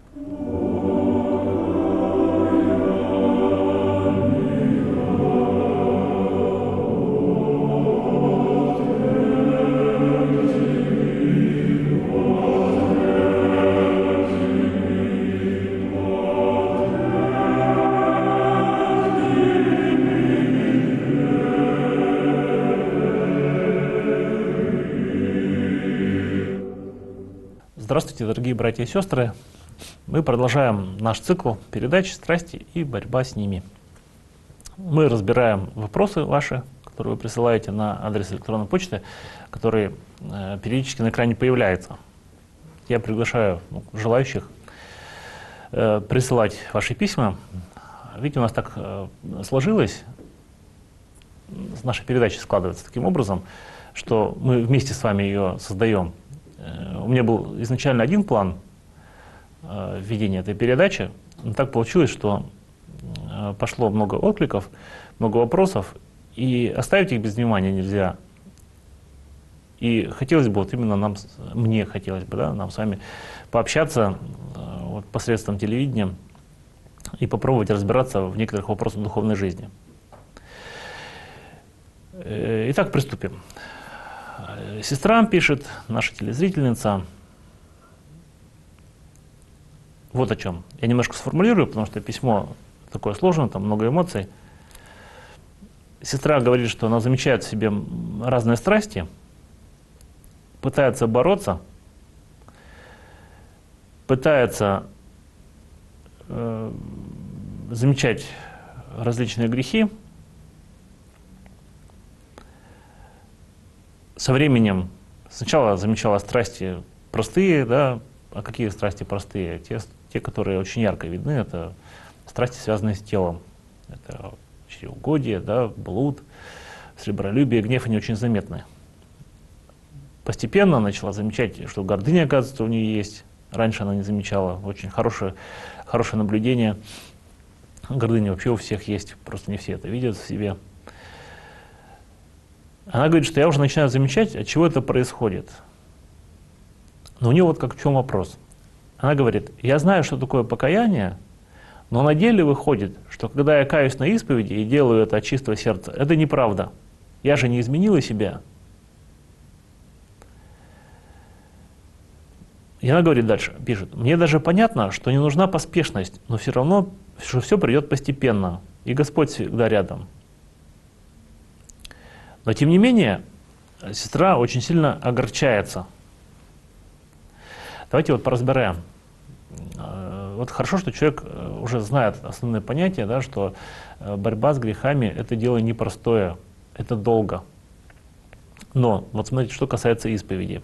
Здравствуйте, дорогие братья и сестры! Мы продолжаем наш цикл передач «Страсти и борьба с ними». Мы разбираем вопросы ваши, которые вы присылаете на адрес электронной почты, который периодически на экране появляется. Я приглашаю желающих присылать ваши письма. Видите, у нас так сложилось, наша передача складывается таким образом, что мы вместе с вами ее создаем. У меня был изначально один план ведения этой передачи, но так получилось, что пошло много откликов, много вопросов, и оставить их без внимания нельзя. И хотелось бы, вот именно мне хотелось бы, да, нам с вами пообщаться вот, посредством телевидения и попробовать разбираться в некоторых вопросах духовной жизни. Итак, приступим. Сестра пишет, наша телезрительница, вот о чем. Я немножко сформулирую, потому что письмо такое сложное, там много эмоций. Сестра говорит, что она замечает в себе разные страсти, пытается бороться, пытается замечать различные грехи. Со временем сначала замечала страсти простые, да, а какие страсти простые? Те, которые очень ярко видны, это страсти, связанные с телом. Это чревоугодие, да, блуд, сребролюбие, гнев, они очень заметны. Постепенно начала замечать, что гордыня, оказывается, у нее есть. Раньше она не замечала. Очень хорошее наблюдение. Гордыня вообще у всех есть, просто не все это видят в себе. Она говорит, что я уже начинаю замечать, от чего это происходит. Но у нее вот как в чем вопрос. Она говорит, я знаю, что такое покаяние, но на деле выходит, что когда я каюсь на исповеди и делаю это от чистого сердца, это неправда. Я же не изменила себя. И она говорит дальше, пишет, мне даже понятно, что не нужна поспешность, но все равно, что все придет постепенно, и Господь всегда рядом. Но тем не менее, сестра очень сильно огорчается. Давайте вот поразбираем. Вот хорошо, что человек уже знает основные понятия, да, что борьба с грехами – это дело непростое, это долго. Но вот смотрите, что касается исповеди.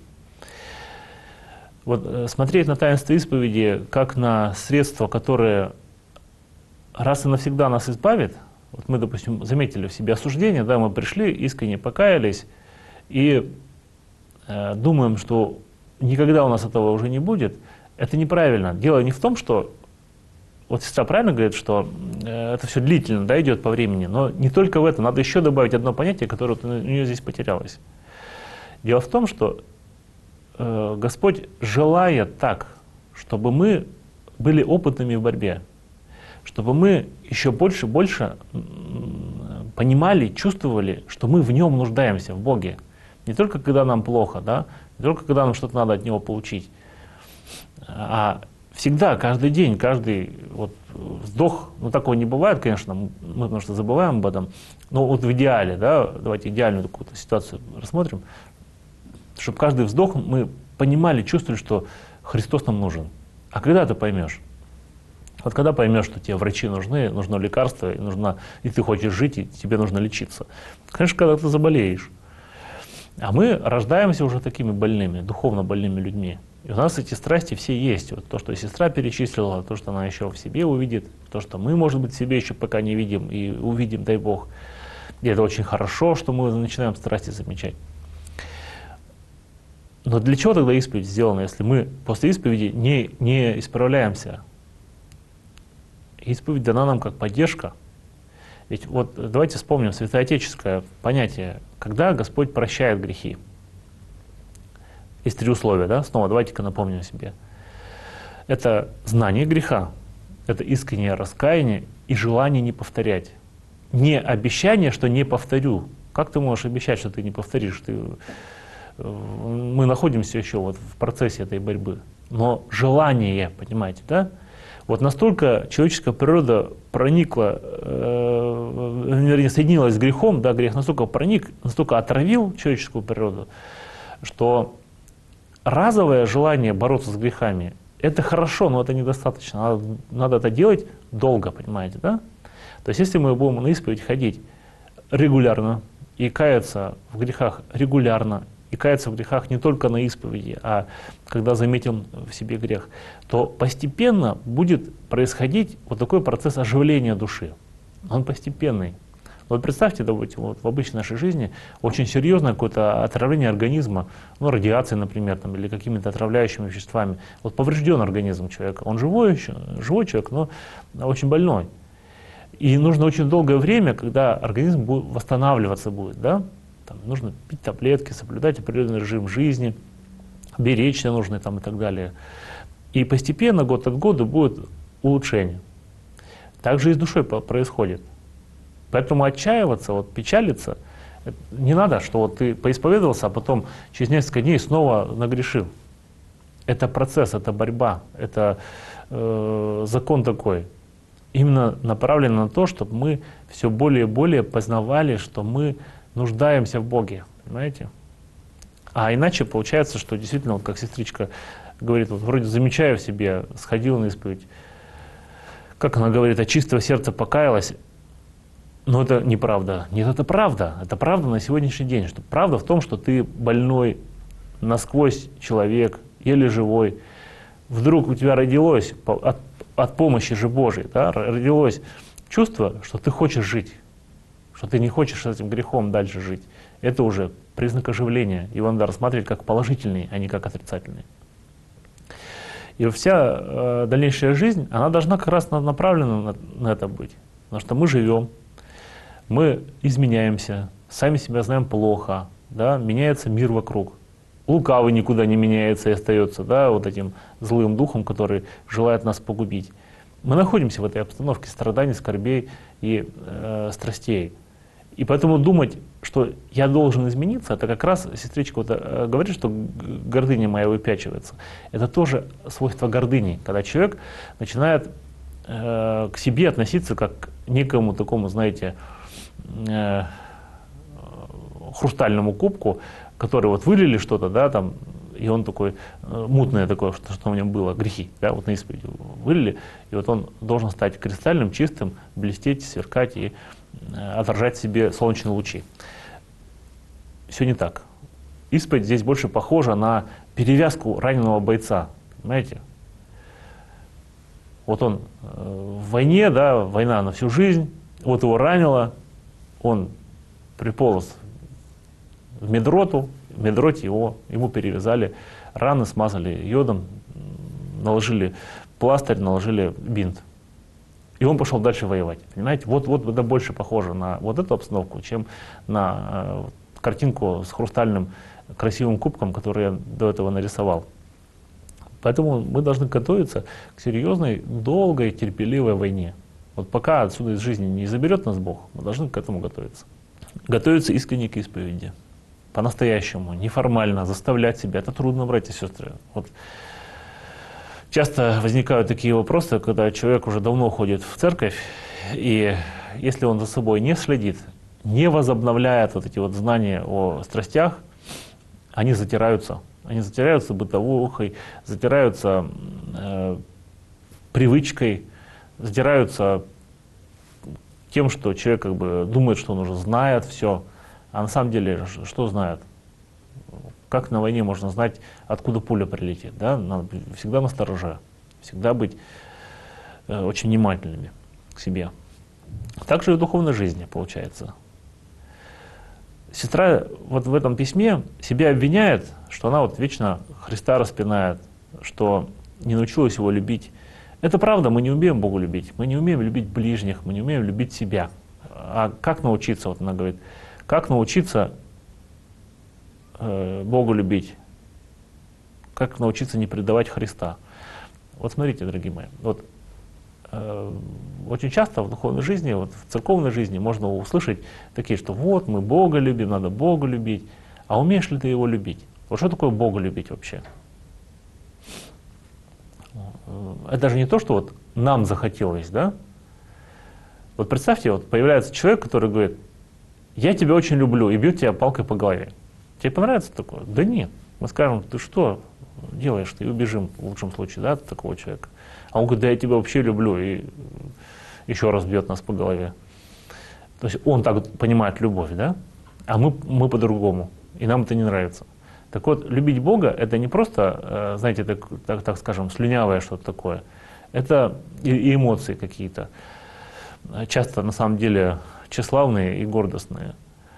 Вот смотреть на таинство исповеди как на средство, которое раз и навсегда нас избавит. Вот мы, допустим, заметили в себе осуждение, да, мы пришли, искренне покаялись и думаем, что никогда у нас этого уже не будет. Это неправильно. Дело не в том, что, вот сестра правильно говорит, что это все длительно, да, идет по времени, но не только в этом. Надо еще добавить одно понятие, которое вот у нее здесь потерялось. Дело в том, что Господь желает так, чтобы мы были опытными в борьбе, чтобы мы еще больше понимали, чувствовали, что мы в Нем нуждаемся, в Боге. Не только когда нам плохо, да, не только когда нам что-то надо от Него получить, а всегда, каждый день, каждый вот вздох, ну такого не бывает, конечно, мы потому что забываем об этом, но вот в идеале, да, давайте идеальную какую-то ситуацию рассмотрим, чтобы каждый вздох мы понимали, чувствовали, что Христос нам нужен. А когда ты поймешь? Вот когда поймешь, что тебе врачи нужны, нужно лекарство, и ты хочешь жить, и тебе нужно лечиться. Конечно, когда ты заболеешь. А мы рождаемся уже такими больными, духовно больными людьми. И у нас эти страсти все есть. Вот то, что сестра перечислила, то, что она еще в себе увидит, то, что мы, может быть, в себе еще пока не видим и увидим, дай Бог. И это очень хорошо, что мы начинаем страсти замечать. Но для чего тогда исповедь сделана, если мы после исповеди не исправляемся? Исповедь дана нам как поддержка. Ведь вот давайте вспомним святоотеческое понятие, когда Господь прощает грехи. Есть три условия, да? Снова давайте-ка напомним себе. Это знание греха, это искреннее раскаяние и желание не повторять. Не обещание, что не повторю. Как ты можешь обещать, что ты не повторишь? Мы находимся еще вот в процессе этой борьбы. Но желание, понимаете, да? Вот настолько человеческая природа проникла, вернее, соединилась с грехом, да, грех настолько проник, настолько отравил человеческую природу, что разовое желание бороться с грехами — это хорошо, но это недостаточно. Надо это делать долго, понимаете, да? То есть если мы будем на исповедь ходить регулярно и каяться в грехах регулярно, и каяться в грехах не только на исповеди, а когда заметим в себе грех, то постепенно будет происходить вот такой процесс оживления души. Он постепенный. Вот представьте, допустим, вот в обычной нашей жизни очень серьезное какое-то отравление организма, ну, радиацией, например, там, или какими-то отравляющими веществами. Вот поврежден организм человека. Он живой еще, живой человек, но очень больной. И нужно очень долгое время, когда организм будет восстанавливаться будет, да? Там нужно пить таблетки, соблюдать определенный режим жизни, беречься нужно там, и так далее. И постепенно, год от года, будет улучшение. Так же и с душой происходит. Поэтому отчаиваться, вот, печалиться не надо, что вот ты поисповедовался, а потом через несколько дней снова нагрешил. Это процесс, это борьба, это закон такой. Именно направлен на то, чтобы мы все более и более познавали, что мы нуждаемся в Боге, понимаете? А иначе получается, что действительно, вот как сестричка говорит, вот вроде замечаю в себе, сходила на исповедь, как она говорит, от чистого сердца покаялась, но это неправда. Нет, это правда на сегодняшний день. Что правда в том, что ты больной, насквозь человек, еле живой, вдруг у тебя родилось, от помощи же Божьей, да, родилось чувство, что ты хочешь жить, что ты не хочешь с этим грехом дальше жить. Это уже признак оживления. Его надо рассматривать как положительный, а не как отрицательный. И вся дальнейшая жизнь, она должна как раз направлена на это быть. Потому что мы живем, мы изменяемся, сами себя знаем плохо, да, меняется мир вокруг. Лукавый никуда не меняется и остается, да, вот этим злым духом, который желает нас погубить. Мы находимся в этой обстановке страданий, скорбей и страстей. И поэтому думать, что я должен измениться, это как раз сестричка вот говорит, что гордыня моя выпячивается. Это тоже свойство гордыни, когда человек начинает к себе относиться как к некому такому, знаете, хрустальному кубку, который вот вылили что-то, да, там, и он такой, мутное такое, что у него было, грехи, да, вот на исповеди вылили, и вот он должен стать кристальным, чистым, блестеть, сверкать и отражать в себе солнечные лучи. Все не так. Исповедь здесь больше похожа на перевязку раненого бойца, понимаете? Вот он в войне, да, война на всю жизнь, вот его ранило, он приполз в медроту, в медроте ему перевязали раны, смазали йодом, наложили пластырь, наложили бинт. И он пошел дальше воевать. Понимаете? Вот это больше похоже на вот эту обстановку, чем на картинку с хрустальным красивым кубком, который я до этого нарисовал. Поэтому мы должны готовиться к серьезной, долгой, терпеливой войне. Вот пока отсюда из жизни не заберет нас Бог, мы должны к этому готовиться. Готовиться искренне к исповеди. По-настоящему, неформально, заставлять себя. Это трудно, братья и сестры. Вот. Часто возникают такие вопросы, когда человек уже давно ходит в церковь, и если он за собой не следит, не возобновляет вот эти вот знания о страстях, они затираются. Они затираются бытовухой, затираются привычкой, затираются тем, что человек как бы думает, что он уже знает все, а на самом деле что знает? Как на войне можно знать, откуда пуля прилетит? Да? Надо всегда настороже, всегда быть очень внимательными к себе. Так же и в духовной жизни получается. Сестра вот в этом письме себя обвиняет, что она вот вечно Христа распинает, что не научилась его любить. Это правда, мы не умеем Богу любить, мы не умеем любить ближних, мы не умеем любить себя. А как научиться, вот она говорит, как научиться Богу любить? Как научиться не предавать Христа? Вот смотрите, дорогие мои, вот очень часто в духовной жизни, вот в церковной жизни можно услышать такие, что вот мы Бога любим, надо Бога любить. А умеешь ли ты Его любить? Вот что такое Бога любить вообще? Это даже не то, что вот нам захотелось, да? Вот представьте, вот появляется человек, который говорит: я тебя очень люблю, и бьет тебя палкой по голове. Тебе понравится такое? Да нет. Мы скажем: ты что делаешь? И убежим в лучшем случае, да, от такого человека. А он говорит: да я тебя вообще люблю, и еще раз бьет нас по голове. То есть он так понимает любовь, да? А мы по-другому, и нам это не нравится. Так вот, любить Бога — это не просто, знаете, так скажем, слюнявое что-то такое. Это и эмоции какие-то, часто на самом деле тщеславные и гордостные.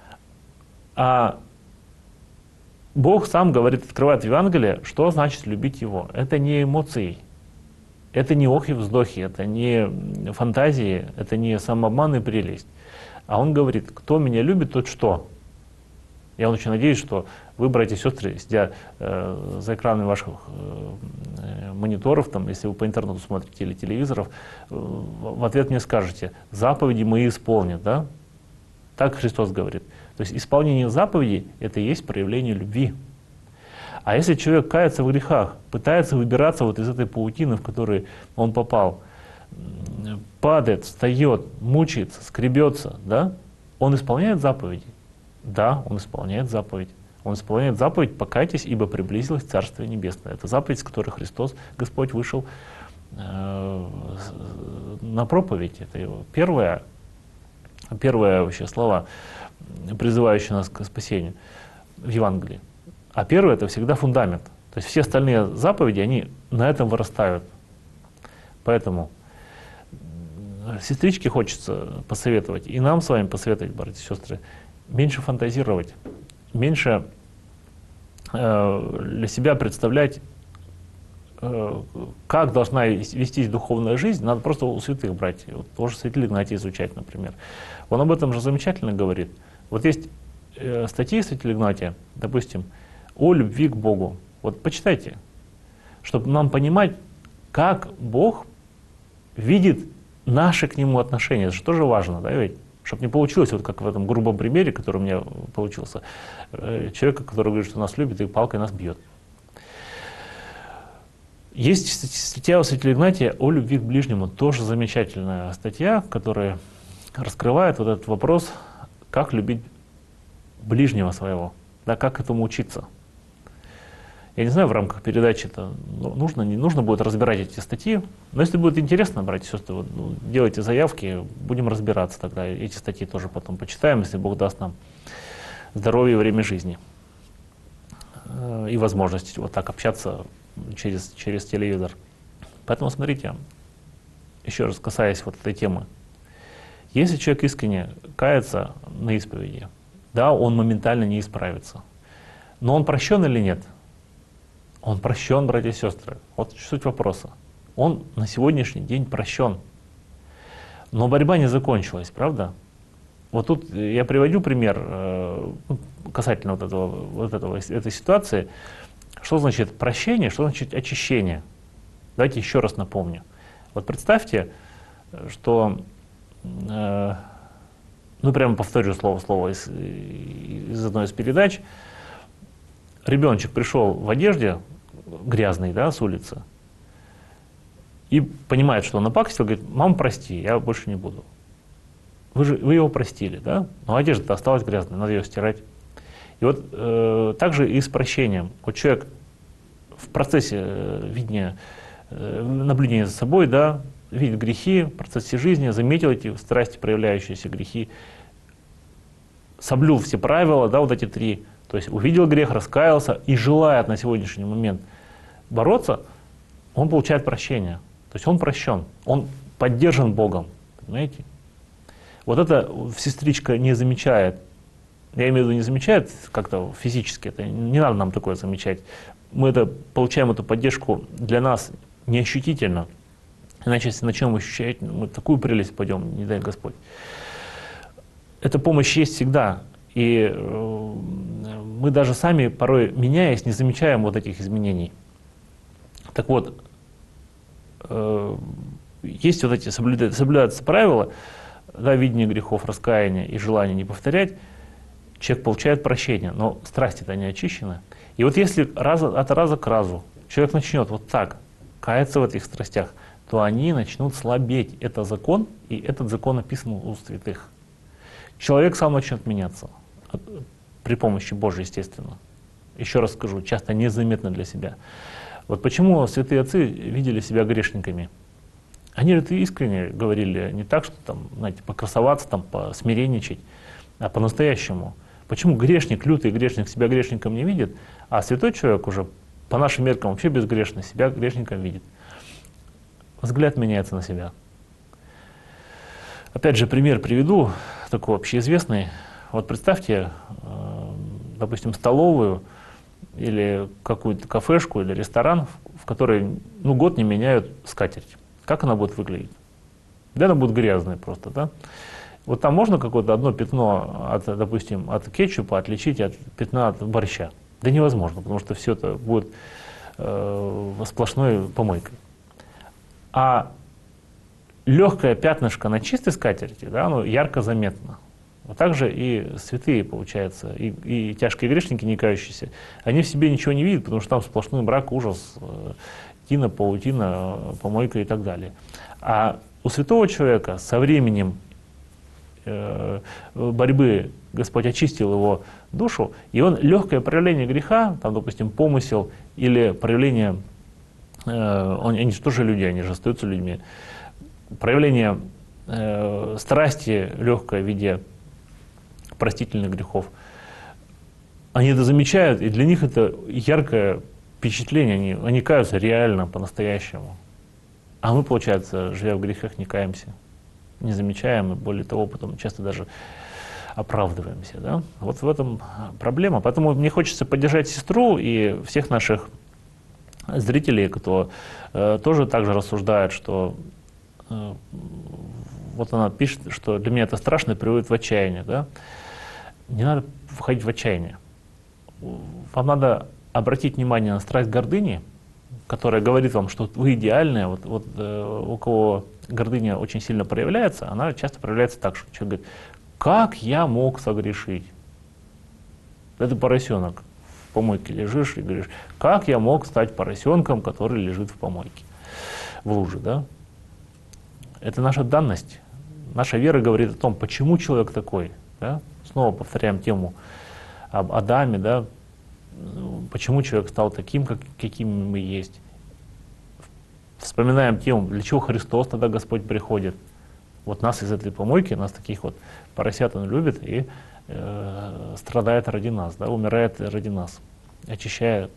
А Бог сам говорит, открывает в Евангелии, что значит любить Его. Это не эмоции, это не охи-вздохи, это не фантазии, это не самообман и прелесть. А Он говорит: кто меня любит, тот что? Я очень надеюсь, что вы, братья и сестры, сидя за экранами ваших мониторов, там, если вы по интернету смотрите или телевизоров, в ответ мне скажете: заповеди мои исполнят, да? Так Христос говорит. То есть исполнение заповедей — это и есть проявление любви. А если человек кается в грехах, пытается выбираться вот из этой паутины, в которую он попал, падает, встает, мучается, скребется, да? Он исполняет заповеди? Да, он исполняет заповедь. Он исполняет заповедь: покайтесь, ибо приблизилось Царствие Небесное. Это заповедь, с которой Христос, Господь, вышел на проповедь. Это его первые вообще слова, призывающие нас к спасению в Евангелии. А первое — это всегда фундамент. То есть все остальные заповеди, они на этом вырастают. Поэтому сестричке хочется посоветовать, и нам с вами посоветовать, братья и сестры, меньше фантазировать, меньше для себя представлять, как должна вестись духовная жизнь. Надо просто у святых брать. Вот тоже святитель Игнатий изучать, например. Он об этом же замечательно говорит. Вот есть статьи святителя Игнатия, допустим, о любви к Богу. Вот почитайте, чтобы нам понимать, как Бог видит наши к Нему отношения. Это же тоже важно, да, ведь? Чтобы не получилось, вот как в этом грубом примере, который у меня получился, человека, который говорит, что нас любит и палкой нас бьет. Есть статья у святителя Игнатия о любви к ближнему, тоже замечательная статья, которая раскрывает вот этот вопрос, как любить ближнего своего, да, как этому учиться. Я не знаю, в рамках передачи это нужно, не нужно будет разбирать эти статьи, но если будет интересно, братья и сестры, вот, делайте заявки, будем разбираться тогда. Эти статьи тоже потом почитаем, если Бог даст нам здоровье и время жизни. И возможность вот так общаться через телевизор. Поэтому смотрите, еще раз касаясь вот этой темы. Если человек искренне кается на исповеди, да, он моментально не исправится. Но он прощен или нет? Он прощен, братья и сестры. Вот суть вопроса. Он на сегодняшний день прощен. Но борьба не закончилась, правда? Вот тут я приводю пример касательно этой ситуации. Что значит прощение, что значит очищение? Давайте еще раз напомню. Вот представьте, что, прямо повторю слово в слово из одной из передач. Ребеночек пришел в одежде грязной, да, с улицы, и понимает, что он напакостил, говорит: мама, прости, я больше не буду. Вы его простили, да? Но одежда-то осталась грязной, надо ее стирать. И вот также и с прощением. Вот человек в процессе видения, наблюдения за собой, да, видит грехи, в процессе жизни, заметил эти страсти, проявляющиеся грехи, соблюл все правила, да, вот эти три. То есть увидел грех, раскаялся и желает на сегодняшний момент бороться, он получает прощение. То есть он прощен, он поддержан Богом. Понимаете? Вот это сестричка не замечает. Я имею в виду, не замечает как-то физически, это не надо нам такое замечать. Мы получаем эту поддержку для нас неощутительно. Иначе, если начнем ощущать, мы такую прелесть пойдем, не дай Господь. Эта помощь есть всегда. И мы даже сами, порой меняясь, не замечаем вот этих изменений. Так вот, есть вот эти соблюдаются правила, да, видение грехов, раскаяния и желание не повторять, человек получает прощение, но страсти-то не очищены. И вот если от раза к разу человек начнет вот так каяться в этих страстях, то они начнут слабеть. Это закон, и этот закон написан у святых. Человек сам начнет меняться при помощи Божьей, естественно. Еще раз скажу, часто незаметно для себя. Вот почему святые отцы видели себя грешниками. Они это искренне говорили, не так, что там, знаете, покрасоваться, там, посмиренничать, а по-настоящему. Почему грешник, лютый грешник себя грешником не видит, а святой человек уже по нашим меркам вообще безгрешный себя грешником видит? Взгляд меняется на себя. Опять же, пример приведу, такой общеизвестный. Вот представьте, допустим, столовую или какую-то кафешку или ресторан, в которой год не меняют скатерть. Как она будет выглядеть? Да, она будет грязной просто, да? Вот там можно какое-то одно пятно, допустим, от кетчупа отличить от пятна от борща? Да невозможно, потому что все это будет сплошной помойкой. А легкое пятнышко на чистой скатерти, да, оно ярко заметно. Вот так же и святые, получается, и тяжкие грешники, не кающиеся, они в себе ничего не видят, потому что там сплошной мрак, ужас, тина, паутина, помойка и так далее. А у святого человека со временем борьбы Господь очистил его душу, и он легкое проявление греха, там, допустим, помысел или проявление, они же тоже люди, они же остаются людьми, проявление страсти легкое в виде простительных грехов, они это замечают, и для них это яркое впечатление, они каются реально, по-настоящему. А мы, получается, живя в грехах, не каемся, не замечаем, и более того, потом часто даже оправдываемся. Да? Вот в этом проблема. Поэтому мне хочется поддержать сестру и всех наших зрителей, кто тоже так же рассуждает, что вот она пишет, что для меня это страшно и приводит в отчаяние. Да? Не надо входить в отчаяние. Вам надо обратить внимание на страсть гордыни, которая говорит вам, что вы идеальная. Вот у кого гордыня очень сильно проявляется, она часто проявляется так, что человек говорит: как я мог согрешить? Это поросенок. В помойке лежишь и говоришь: как я мог стать поросенком, который лежит в помойке, в луже, да? Это наша данность. Наша вера говорит о том, почему человек такой. Да? Снова повторяем тему об Адаме, да? Почему человек стал таким, каким мы есть. Вспоминаем тему, для чего Христос тогда Господь приходит. Вот нас из этой помойки, нас таких вот поросят Он любит и страдает ради нас, да? Умирает ради нас, очищая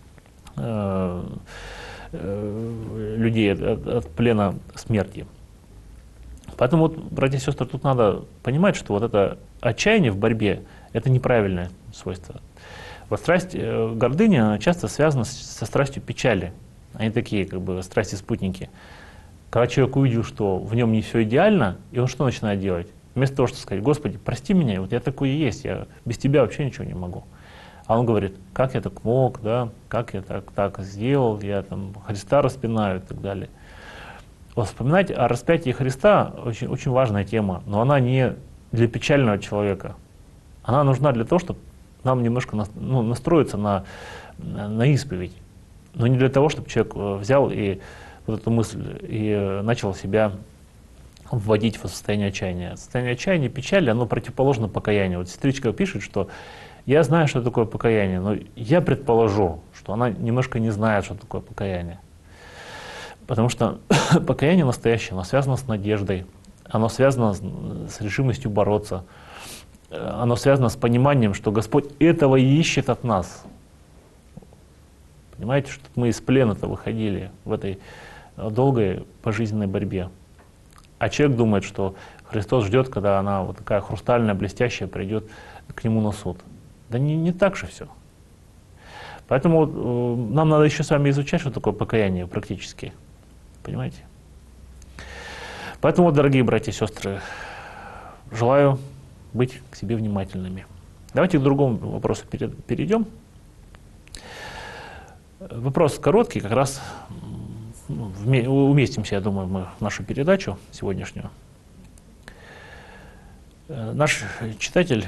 людей от плена смерти. Поэтому, вот, братья и сестры, тут надо понимать, что вот это отчаяние в борьбе — это неправильное свойство. Вот страсть гордыни, она часто связана со страстью печали. Они такие, как бы, страсти-спутники. Когда человек увидел, что в нем не все идеально, и он что начинает делать? Вместо того, чтобы сказать: Господи, прости меня, вот я такой и есть, я без Тебя вообще ничего не могу. А он говорит: как я так мог, да, как я так сделал, я там Христа распинаю и так далее. Вот вспоминать о распятии Христа очень, очень важная тема, но она не для печального человека. Она нужна для того, чтобы нам немножко настроиться на исповедь. Но не для того, чтобы человек взял и вот эту мысль и начал себя вводить в состояние отчаяния. Состояние отчаяния, печали, оно противоположно покаянию. Вот сестричка пишет, что я знаю, что такое покаяние, но я предположу, что она немножко не знает, что такое покаяние. Потому что покаяние настоящее, оно связано с надеждой, оно связано с решимостью бороться, оно связано с пониманием, что Господь этого и ищет от нас. Понимаете, что мы из плена-то выходили в этой долгой пожизненной борьбе. А человек думает, что Христос ждет, когда она вот такая хрустальная, блестящая, придет к Нему на суд. Да не так же все. Поэтому нам надо еще с вами изучать, что такое покаяние практически. Понимаете? Поэтому, дорогие братья и сестры, желаю быть к себе внимательными. Давайте к другому вопросу перейдем. Вопрос короткий, как раз уместимся, я думаю, мы в нашу передачу сегодняшнюю. Наш читатель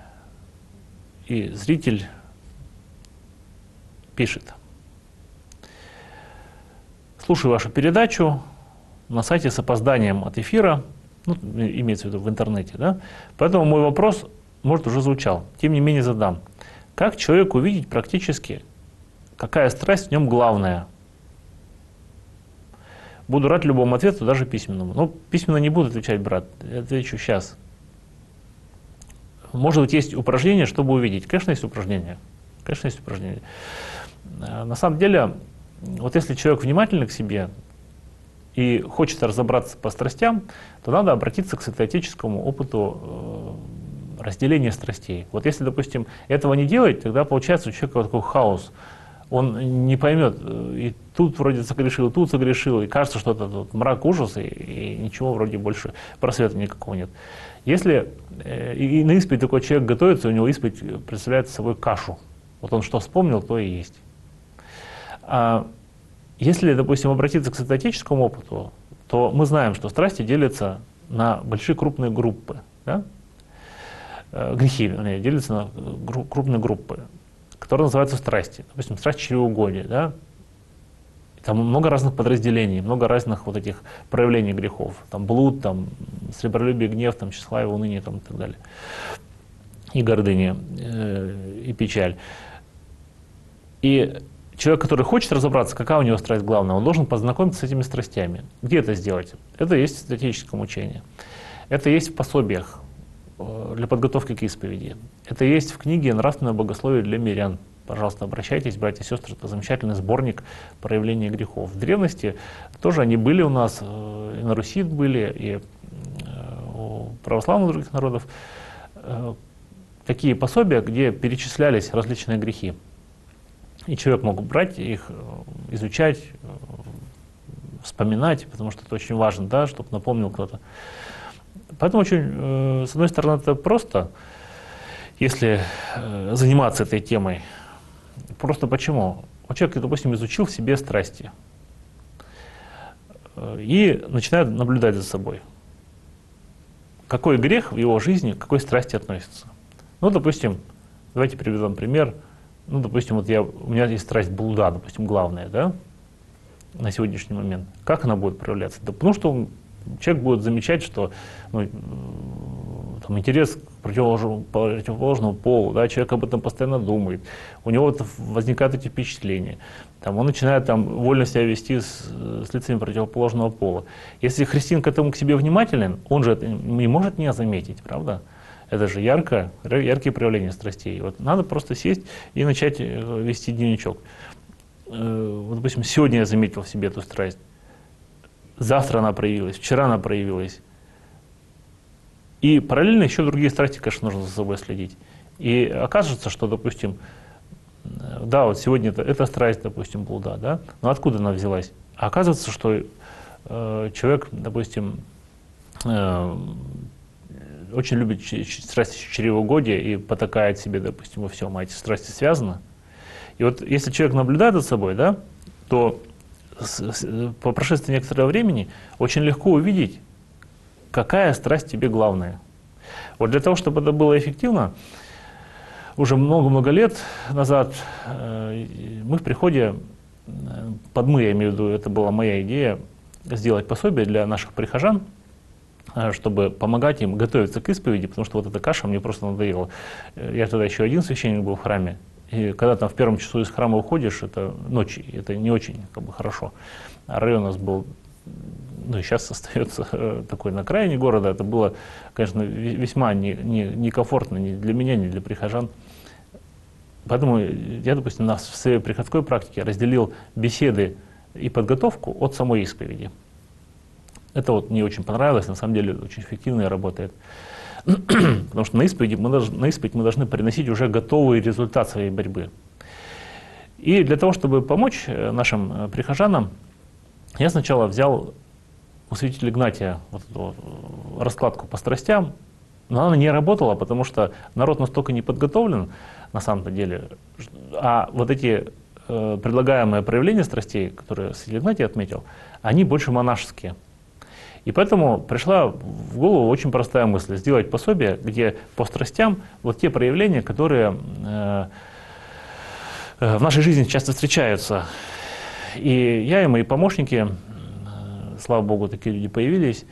и зритель пишет: слушаю вашу передачу на сайте с опозданием от эфира, ну, имеется в виду в интернете, да? Поэтому мой вопрос, может, уже звучал, тем не менее задам. Как человек увидеть практически, какая страсть в нем главная? Буду рад любому ответу, даже письменному. Но письменно не буду отвечать, брат, отвечу сейчас. Может быть, есть упражнение, чтобы увидеть. Конечно, есть упражнение. Конечно, есть упражнение. На самом деле, вот если человек внимательный к себе и хочет разобраться по страстям, то надо обратиться к святоотеческому опыту разделения страстей. Вот если, допустим, этого не делать, тогда получается у человека такой хаос. Он не поймет, и тут вроде согрешил, и тут согрешил, и кажется, что это вот мрак, ужас, и ничего вроде больше просвета никакого нет. Если и на исповедь такой человек готовится, у него исповедь представляет собой кашу. Вот он что вспомнил, то и есть. А если, допустим, обратиться к святоотеческому опыту, то мы знаем, что страсти делятся на большие крупные группы. Да? Грехи, вернее, делятся на крупные группы, которые называются страсти. Допустим, страсть чревоугодия. Да? Там много разных подразделений, много разных вот этих проявлений грехов. Там блуд, там сребролюбие, гнев, там тщеславие, уныние там, и так далее. И гордыня, и печаль. И человек, который хочет разобраться, какая у него страсть главная, он должен познакомиться с этими страстями. Где это сделать? Это есть в святоотеческом учении. Это есть в пособиях для подготовки к исповеди. Это есть в книге «Нравственное богословие для мирян». Пожалуйста, обращайтесь, братья и сестры, это замечательный сборник проявления грехов. В древности тоже они были у нас, и на Руси были, и у православных других народов. Такие пособия, где перечислялись различные грехи. И человек мог брать их, изучать, вспоминать, потому что это очень важно, да, чтобы напомнил кто-то. Поэтому очень, с одной стороны, это просто, если заниматься этой темой. Просто почему? Вот человек, допустим, изучил в себе страсти и начинает наблюдать за собой. Какой грех в его жизни к какой страсти относится? Ну, допустим, давайте приведем пример. Ну, допустим, вот у меня есть страсть блуда, допустим, главная, да, на сегодняшний момент. Как она будет проявляться? Да потому что человек будет замечать, что там, интерес к противоположному полу, да, человек об этом постоянно думает, у него возникают эти впечатления. Там, он начинает там, вольно себя вести с лицами противоположного пола. Если христианин к этому к себе внимателен, он же это не может не заметить, правда? Это же яркие проявления страстей. Вот надо просто сесть и начать вести дневничок. Вот, допустим, сегодня я заметил в себе эту страсть. Завтра она проявилась, вчера она проявилась. И параллельно еще другие страсти, конечно, нужно за собой следить. И окажется, что, допустим, да, вот сегодня это страсть, допустим, блуда, да, но откуда она взялась? А оказывается, что человек, допустим, очень любит страсть чревоугодия и потакает себе, допустим, во всем, а эти страсти связаны. И вот если человек наблюдает за собой, да, то по прошествии некоторого времени очень легко увидеть, какая страсть тебе главная. Вот для того, чтобы это было эффективно, уже много-много лет назад мы в приходе, я имею в виду, это была моя идея, сделать пособие для наших прихожан, чтобы помогать им готовиться к исповеди, потому что вот эта каша мне просто надоела. Я тогда еще один священник был в храме, и когда там в первом часу из храма уходишь, это ночи, это не очень хорошо. А район у нас был, ну и сейчас остается такой на окраине города, это было, конечно, весьма некомфортно ни для меня, ни для прихожан. Поэтому я, допустим, в своей приходской практике разделил беседы и подготовку от самой исповеди. Это вот мне очень понравилось, на самом деле очень эффективно и работает. Потому что на исповедь мы должны приносить уже готовый результат своей борьбы. И для того, чтобы помочь нашим прихожанам, я сначала взял у святителя Игнатия вот эту раскладку по страстям, но она не работала, потому что народ настолько не подготовлен, на самом-то деле, а вот эти предлагаемые проявления страстей, которые Святитель Игнатий отметил, они больше монашеские. И поэтому пришла в голову очень простая мысль — сделать пособие, где по страстям вот те проявления, которые в нашей жизни часто встречаются. И я и мои помощники, слава Богу, такие люди появились,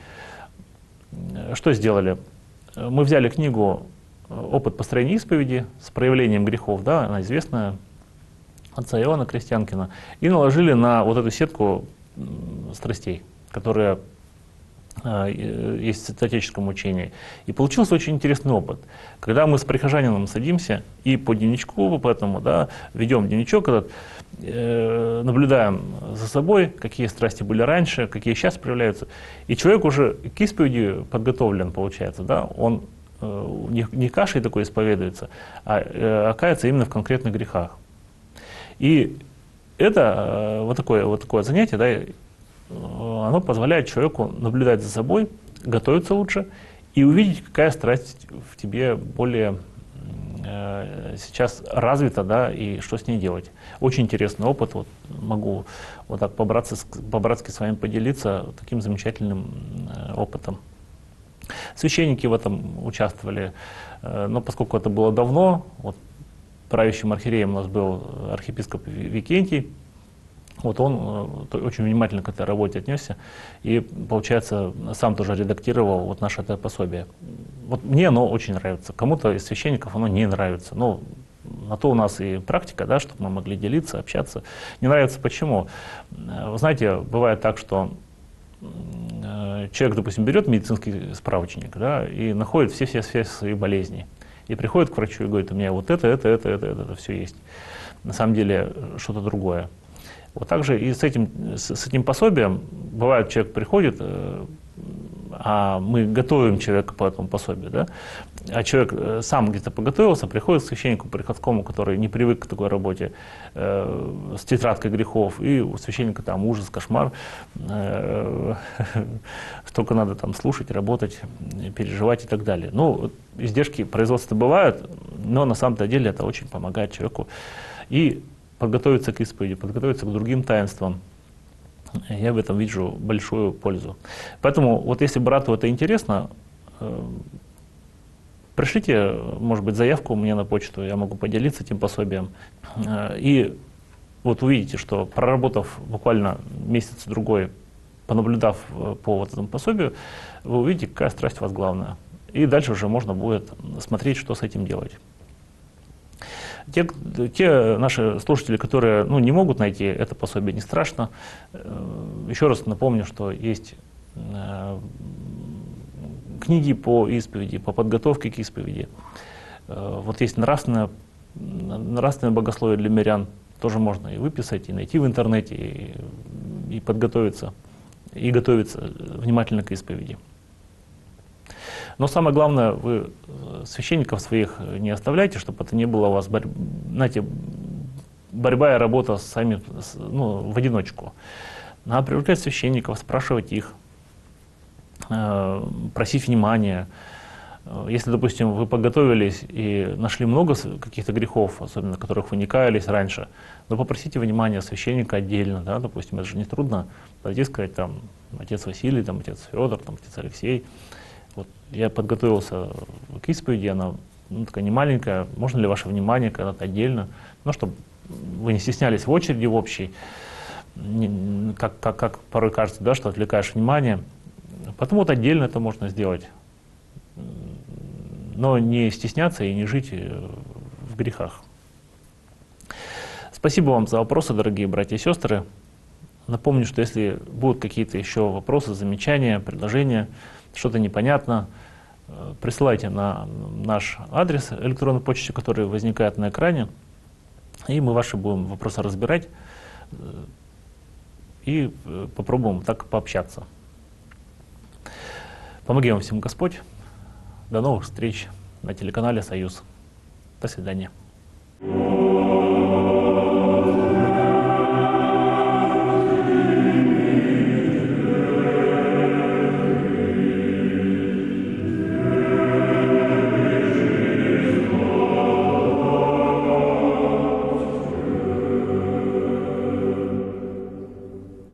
что сделали? Мы взяли книгу «Опыт построения исповеди» с проявлением грехов, да, она известная, отца Иоанна Крестьянкина, и наложили на вот эту сетку страстей, которые есть в святоотеческом учении. И получился очень интересный опыт. Когда мы с прихожанином садимся и по дневничку, по этому, да, ведем дневничок этот, наблюдаем за собой, какие страсти были раньше, какие сейчас проявляются. И человек уже к исповеди подготовлен, получается, да, он не кашей такой исповедуется, а кается именно в конкретных грехах. И это вот такое занятие, да, оно позволяет человеку наблюдать за собой, готовиться лучше и увидеть, какая страсть в тебе более сейчас развита, да, и что с ней делать. Очень интересный опыт, вот, могу вот так по-братски с вами поделиться таким замечательным опытом. Священники в этом участвовали, но поскольку это было давно, вот, правящим архиереем у нас был архиепископ Викентий. Вот он очень внимательно к этой работе отнесся и, получается, сам тоже редактировал вот наше это пособие. Вот мне оно очень нравится, кому-то из священников оно не нравится. Но на то у нас и практика, да, чтобы мы могли делиться, общаться. Не нравится почему? Вы знаете, бывает так, что человек, допустим, берет медицинский справочник, да, и находит все свои болезни. И приходит к врачу и говорит: у меня вот это все есть. На самом деле что-то другое. Вот так же и с этим пособием бывает, человек приходит, а мы готовим человека по этому пособию, да? А человек сам где-то подготовился, приходит к священнику приходскому, который не привык к такой работе, с тетрадкой грехов, и у священника там ужас, кошмар, столько надо там слушать, работать, переживать и так далее. Ну, издержки производства бывают, но на самом-то деле это очень помогает человеку и подготовиться к исповеди, подготовиться к другим таинствам. Я в этом вижу большую пользу. Поэтому вот если брату это интересно, пришлите, может быть, заявку мне на почту, я могу поделиться этим пособием. И вот увидите, что проработав буквально месяц-другой, понаблюдав по вот этому пособию, вы увидите, какая страсть у вас главная. И дальше уже можно будет смотреть, что с этим делать. Те наши слушатели, которые не могут найти это пособие, не страшно. Еще раз напомню, что есть книги по исповеди, по подготовке к исповеди. Вот есть нравственное богословие для мирян, тоже можно и выписать, и найти в интернете, и подготовиться, и готовиться внимательно к исповеди. Но самое главное, вы священников своих не оставляйте, чтобы это не было у вас, знаете, борьба и работа сами, в одиночку. Надо привлекать священников, спрашивать их, просить внимания. Если, допустим, вы подготовились и нашли много каких-то грехов, особенно которых вы не каялись раньше, но попросите внимания священника отдельно, да, допустим, это же не трудно, подойти и сказать, там, отец Василий, там, отец Федор, там, отец Алексей. Вот, я подготовился к исповеди, она такая не маленькая, можно ли ваше внимание когда-то отдельно, чтобы вы не стеснялись в очереди в общей, как порой кажется, да, что отвлекаешь внимание. Потому вот отдельно это можно сделать, но не стесняться и не жить в грехах. Спасибо вам за вопросы, дорогие братья и сестры. Напомню, что если будут какие-то еще вопросы, замечания, предложения, что-то непонятно, присылайте на наш адрес электронной почты, который возникает на экране, и мы ваши будем вопросы разбирать и попробуем так пообщаться. Помоги вам всем Господь. До новых встреч на телеканале «Союз». До свидания.